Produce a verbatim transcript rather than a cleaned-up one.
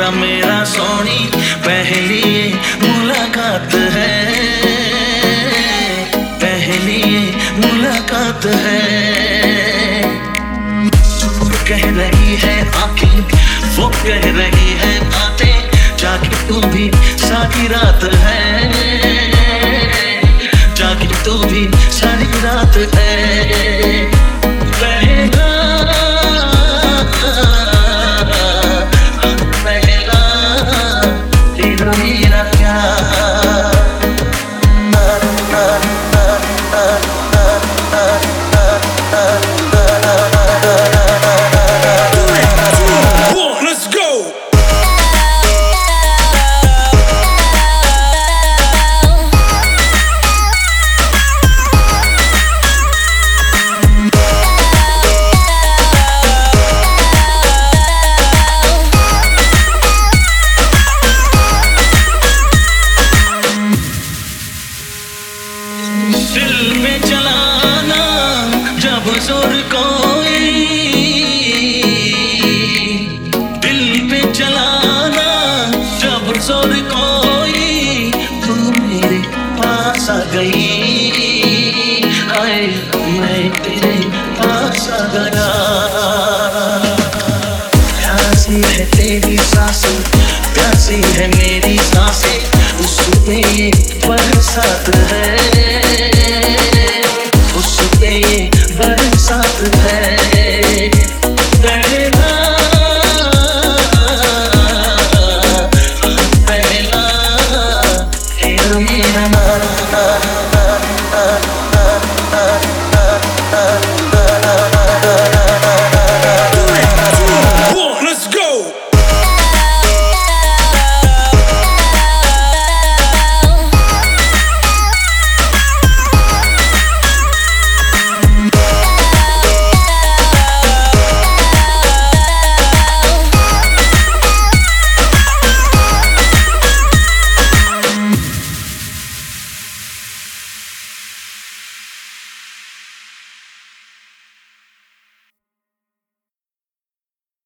तेरा मेरा सोनी पहली मुलाकात है, पहली मुलाकात है। कह रही है आँखें, वो कह रही है बातें, जाके तू भी सारी रात है, जाके तू भी सारी रात है। पहला पहला तेरा मेरा प्यार। Let's go! दिल में चलाना जब जोर कोई, दिल पे चलाना जब जोर कोई, तू मेरे पास आ गई, हाय मैं तेरे पास आ गया। प्यासी है तेरी सांसें, प्यासी है मेरी सांसें, उसमें ये बरसात है।